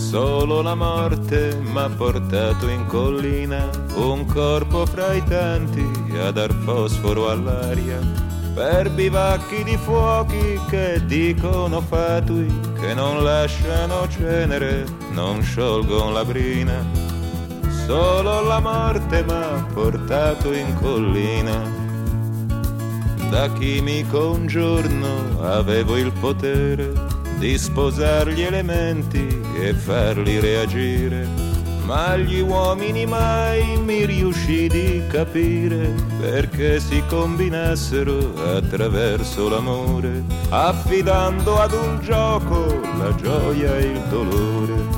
Solo la morte m'ha portato in collina, un corpo fra i tanti a dar fosforo all'aria, per bivacchi di fuochi che dicono fatui, che non lasciano cenere, non sciolgon la brina. Solo la morte m'ha portato in collina. Da chimico un giorno avevo il potere di sposare gli elementi e farli reagire, ma gli uomini mai mi riuscì di capire perché si combinassero attraverso l'amore, affidando ad un gioco la gioia e il dolore.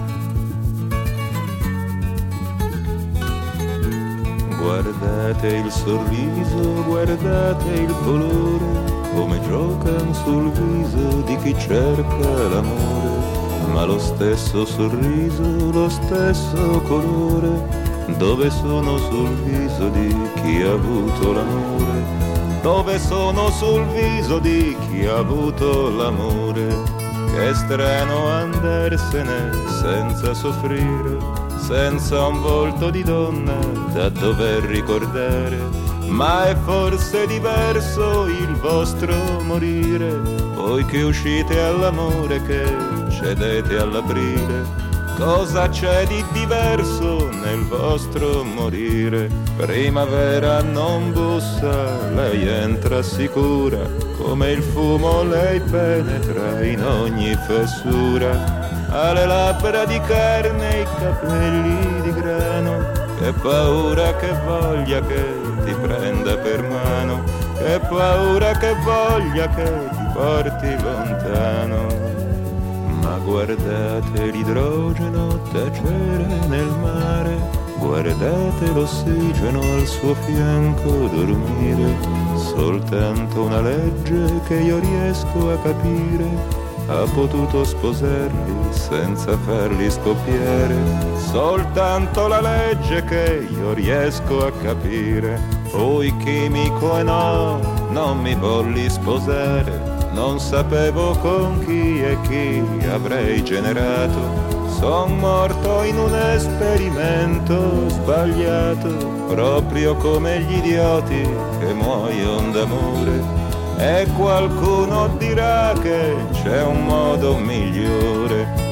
Guardate il sorriso, guardate il colore, come giocan sul viso di chi cerca l'amore, ma lo stesso sorriso, lo stesso colore, dove sono sul viso di chi ha avuto l'amore, dove sono sul viso di chi ha avuto l'amore. Che strano andarsene senza soffrire, senza un volto di donna da dover ricordare, ma è forse diverso il vostro morire, voi che uscite all'amore che cedete all'aprile. Cosa c'è di diverso nel vostro morire? Primavera non bussa, lei entra sicura, come il fumo lei penetra in ogni fessura. Ha le labbra di carne, i capelli di grano, che paura, che voglia che ti prenda per mano, che paura, che voglia che ti porti lontano. Ma guardate l'idrogeno tacere nel mare, guardate l'ossigeno al suo fianco dormire, soltanto una legge che io riesco a capire ha potuto sposarli senza farli scoppiare, soltanto la legge che io riesco a capire. Poi chimico e no, non mi volli sposare, non sapevo con chi e chi avrei generato. Son morto in un esperimento sbagliato, proprio come gli idioti che muoiono d'amore. E qualcuno dirà che c'è un modo migliore